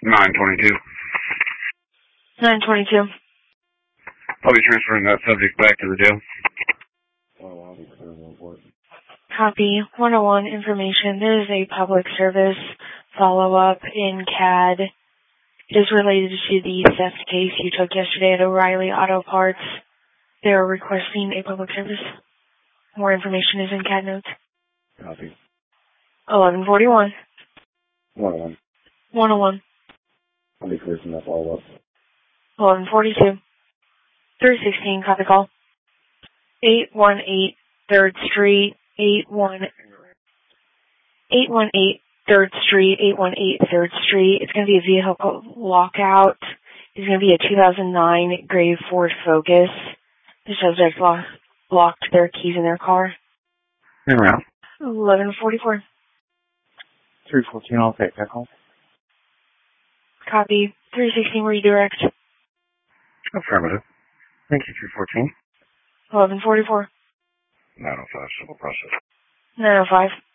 922. 922. I'll be transferring that subject back to the jail. Copy. 101 information. There is a public service follow-up in CAD. It is related to the theft case you took yesterday at O'Reilly Auto Parts. They are requesting a public service. More information is in CAD notes. Copy. 1141. 101. 101. I'll be clear from that follow-up. 1142. 316, copy call. 818 3rd Street, 818 3rd Street, 818 3rd Street. It's going to be a vehicle lockout. It's going to be a 2009 gray Ford Focus. The subject locked their keys in their car. Around. 1144. 314, I'll take that call. Copy. 316, redirect. Affirmative. Thank you, 314. 1144. 905, civil process. 905.